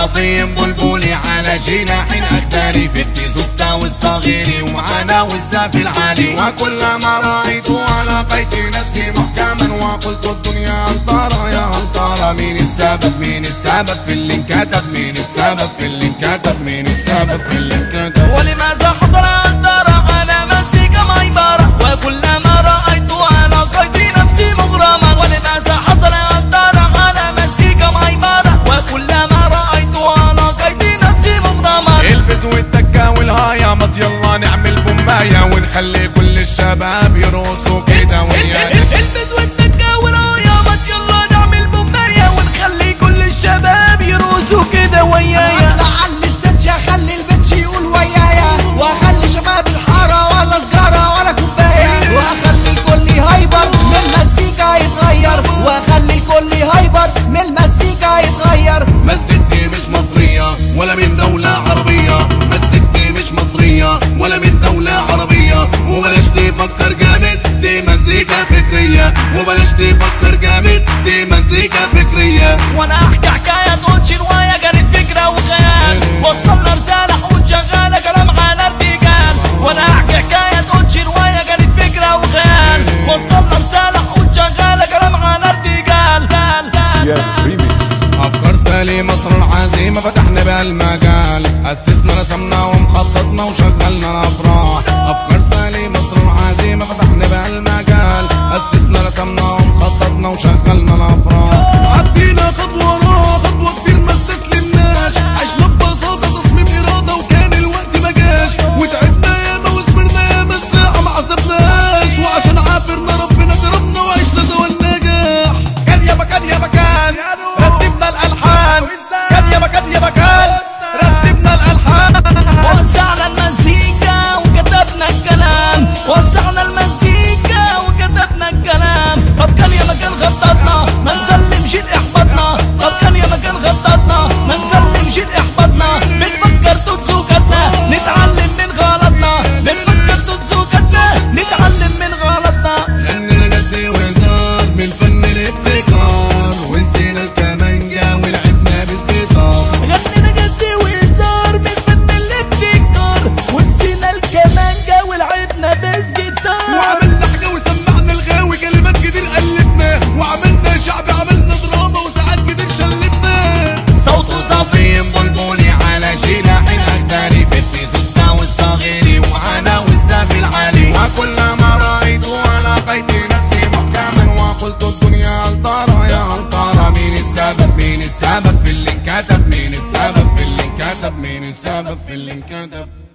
صافي بلبلي على جناح أختاري في اختصاص والصغير وأنا والزاف العالي. وكلما رأيتها لقيت نفسي محكما وقلت الدنيا هل ترى يا هل ترى مين السبب مين السبب في اللي انكتب مين السبب في اللي انكتب مين السبب في اللي انكتب. ولماذا حصل أن ترى على مسك معبرة وكلما رأيتها لقيت نفسي مغرما. ولماذا حصل أن ترى على مسك معبرة وكلما رأيتها لقيت نفسي مغرما. البس والتكة والهاية مط يلا نعمل بوماية ونخلي كل الشباب يرقصوا كده ويانا. البس والتكة والهاية مط يلا نعمل بوماية ونخلي كل الشباب يرقصوا كده ويايا. على الستيج خلي البيتش يقول ويايا واخلي شباب الحارة ولا سجارة ولا كوباية واخلي الكل هايبر من المزيكا يتغير واخلي الكل هايبر من المزيكا يتغير. مزيكتي مش مصرية ولا من دولة عربية مزيكتي مش مصرية ولا من دولة عربية. وبلاش تفكر جامد دي مزيكا فكرية وبلاش تفكر جامد دي مزيكا فكرية. وانا احكي حكاية تقولش رواية كانت فكرة وخيال وصلنا رسالة حقود شغالة كلام على ارتجال. وانا احكي حكاية تقولش رواية كانت فكرة وخيال وصلنا رسالة حقود شغالة كلام على ارتجال. أفكار سليمة مصر العزيمة فتحنا بها المجال أسسنا رسمنا ومخططنا وشغلنا الأفراح. أفكار سليمة مصر العزيمة فتحنا بها المجال أسسنا رسمنا ومخططنا وشغلنا الأفراح. عدينا خطوة ورا خطوة كتير ما استسلمناش عشنا ببساطة تصميم إرادة وكان الوقت ما جاش وتعبنا ياما وصبرنا ياما الساعة ما حسبناش وعشان عافرنا ربنا كرمنا وعشنا سوا النجاح. كان يا مكان يا مكان رتبنا الألحان كان يا مكان يا مكان رتبنا الألحان. وزعنا المزيكا وكتبنا الكلام وزعنا المزيكا وكتبنا الكلام. طب كان يا مكان خططنا ما نسلمش لإحباطنا. طب كان يا مكان خططنا ما نسلمش لإحباطنا. بنفكر تنسوكتنا نتعلم من غلطنا بنفكر تنسوكتنا نتعلم من غلطنا. غنينا جد وهزار من فن الابتكار ونسينا الكمانجا ولعبنا بسجيتار. غنينا جد وهزار من فن الابتكار ونسينا الكمانجا ولعبنا بسجيتار. وعملنا حاجة وسمعنا الغاوي كلمات كتير قلبنا وعملنا شعب عملنا دراما وساعات كتير شلتنا. صوته صافي بلبلي على جناح أختاري في اختصاص والصغير وأنا والزاف العالي. وكلما رأيتها لقيت نفسي محكما وقلت الدنيا هل ترى يا هل ترى مين السبب مين السبب في اللي انكتب مين السبب في اللي انكتب مين السبب في اللي انكتب.